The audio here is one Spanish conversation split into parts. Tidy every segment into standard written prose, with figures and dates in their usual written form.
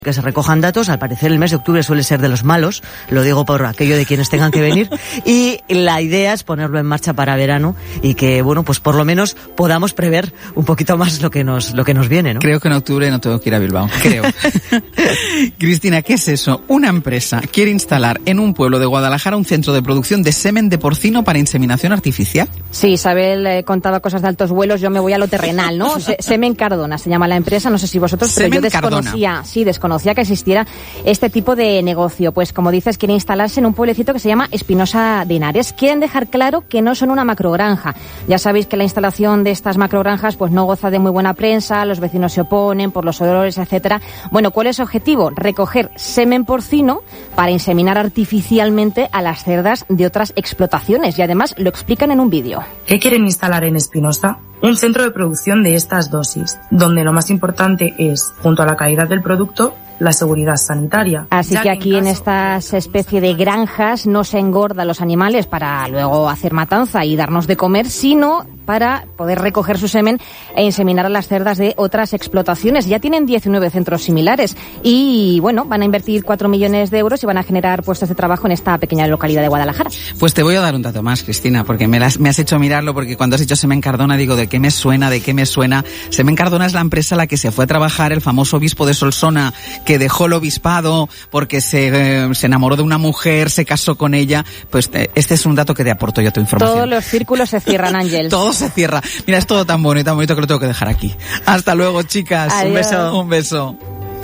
que se recojan datos. Al parecer el mes de octubre suele ser de los malos, lo digo por aquello de quienes tengan que venir, y la idea es ponerlo en marcha para verano y que, bueno, pues por lo menos podamos prever un poquito más lo que nos viene, ¿no? Creo que en octubre no tengo que ir a Bilbao, creo. Cristina, ¿qué es eso? Una empresa quiere instalar en un pueblo de Guadalajara un centro de producción de semen de porcino para inseminación artificial. Sí, Isabel contaba cosas de altos vuelos, yo me voy a lo terrenal, ¿no? Semen Cardona se llama la empresa, no sé si vosotros, pero yo desconocía que existiera este tipo de negocio. Pues como dices, quiere instalarse en un pueblecito que se llama Espinosa de Henares. Quieren dejar claro que no son una macrogranja. Ya sabéis que la instalación de estas macrogranjas pues no goza de muy buena prensa, los vecinos se oponen por los olores, etcétera. Bueno, ¿cuál es su objetivo? Recoger semen porcino para inseminar artificialmente a las cerdas de otras explotaciones, y además lo explican en un vídeo. ¿Qué quieren instalar en Espinosa? Un centro de producción de estas dosis, donde lo más importante es, junto a la calidad del producto, la seguridad sanitaria. Así que aquí en estas especie de granjas no se engorda los animales para luego hacer matanza y darnos de comer, sino para poder recoger su semen e inseminar a las cerdas de otras explotaciones. Ya tienen 19 centros similares y, bueno, van a invertir 4 millones de euros y van a generar puestos de trabajo en esta pequeña localidad de Guadalajara. Pues te voy a dar un dato más, Cristina, porque me has hecho mirarlo, porque cuando has dicho Semen Cardona digo, ¿de qué me suena? Semen Cardona es la empresa a la que se fue a trabajar el famoso obispo de Solsona, que dejó el obispado porque se enamoró de una mujer, se casó con ella. Pues este es un dato que te aporto yo a tu información. Todos los círculos se cierran, Ángel. Todo se cierra. Mira, es todo tan bonito que lo tengo que dejar aquí. Hasta luego, chicas. Adiós. Un beso.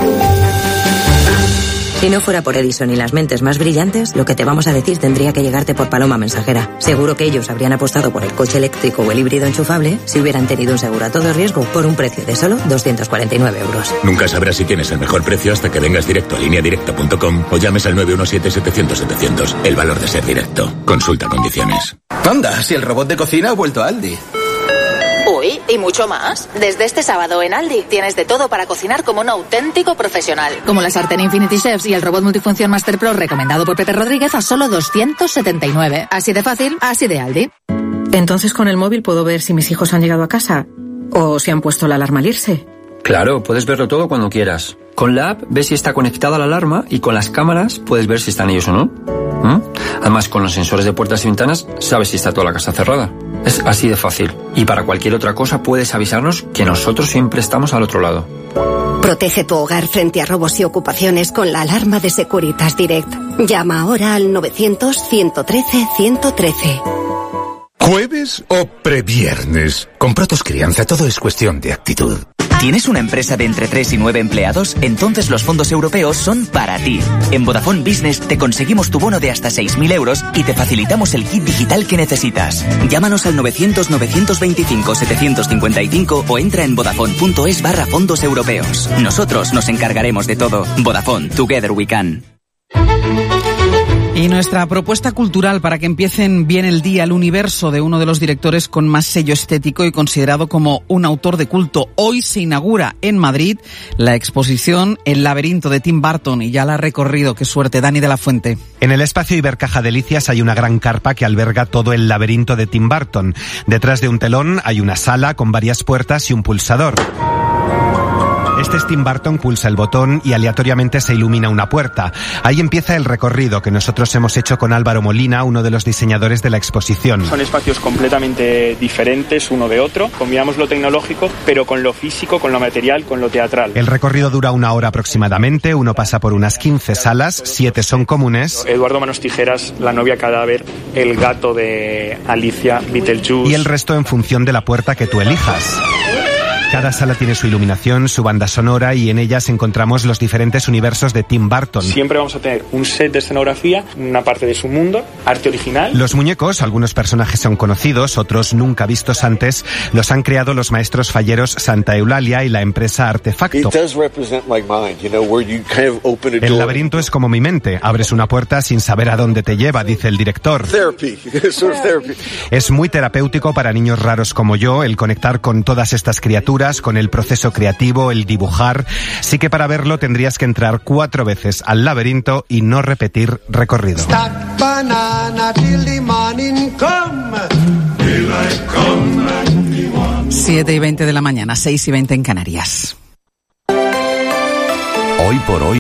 Si no fuera por Edison y las mentes más brillantes, lo que te vamos a decir tendría que llegarte por paloma mensajera. Seguro que ellos habrían apostado por el coche eléctrico o el híbrido enchufable si hubieran tenido un seguro a todo riesgo por un precio de solo 249 euros. Nunca sabrás si tienes el mejor precio hasta que vengas directo a lineadirecta.com o llames al 917-700-700. El valor de ser directo. Consulta condiciones. Anda, si el robot de cocina ha vuelto a Aldi. Uy, y mucho más. Desde este sábado en Aldi tienes de todo para cocinar como un auténtico profesional. Como la sartén Infinity Chefs y el robot multifunción Master Pro recomendado por Pepe Rodríguez a solo 279. Así de fácil, así de Aldi. Entonces con el móvil puedo ver si mis hijos han llegado a casa o si han puesto la alarma al irse. Claro, puedes verlo todo cuando quieras. Con la app ves si está conectada la alarma y con las cámaras puedes ver si están ellos o no. Además, con los sensores de puertas y ventanas sabes si está toda la casa cerrada. Es así de fácil. Y para cualquier otra cosa puedes avisarnos, que nosotros siempre estamos al otro lado. Protege tu hogar frente a robos y ocupaciones con la alarma de Securitas Direct. Llama ahora al 900-113-113. ¿Jueves o previernes? Con Protos Crianza todo es cuestión de actitud. ¿Tienes una empresa de entre 3 y 9 empleados? Entonces los fondos europeos son para ti. En Vodafone Business te conseguimos tu bono de hasta 6.000 euros y te facilitamos el kit digital que necesitas. Llámanos al 900-925-755 o entra en vodafone.es/fondos europeos. Nosotros nos encargaremos de todo. Vodafone, Together We Can. Y nuestra propuesta cultural para que empiecen bien el día, el universo de uno de los directores con más sello estético y considerado como un autor de culto. Hoy se inaugura en Madrid la exposición El laberinto de Tim Burton y ya la ha recorrido. Qué suerte, Dani de la Fuente. En el espacio Ibercaja Delicias hay una gran carpa que alberga todo el laberinto de Tim Burton. Detrás de un telón hay una sala con varias puertas y un pulsador. Este es Tim Burton, pulsa el botón y aleatoriamente se ilumina una puerta. Ahí empieza el recorrido que nosotros hemos hecho con Álvaro Molina, uno de los diseñadores de la exposición. Son espacios completamente diferentes uno de otro. Combinamos lo tecnológico, pero con lo físico, con lo material, con lo teatral. El recorrido dura 1 hora aproximadamente. Uno pasa por unas 15 salas, 7 son comunes. Eduardo Manos Tijeras, La novia cadáver, El gato de Alicia, Beetlejuice. Y el resto en función de la puerta que tú elijas. Cada sala tiene su iluminación, su banda sonora y en ellas encontramos los diferentes universos de Tim Burton. Siempre vamos a tener un set de escenografía, una parte de su mundo, arte original. Los muñecos, algunos personajes son conocidos, otros nunca vistos antes, los han creado los maestros falleros Santa Eulalia y la empresa Artefacto. El laberinto es como mi mente, abres una puerta sin saber a dónde te lleva, dice el director. Es muy terapéutico para niños raros como yo el conectar con todas estas criaturas, con el proceso creativo, el dibujar. Sí que para verlo tendrías que entrar 4 veces al laberinto y no repetir recorrido. 7:20 de la mañana, 6:20 en Canarias. Hoy por hoy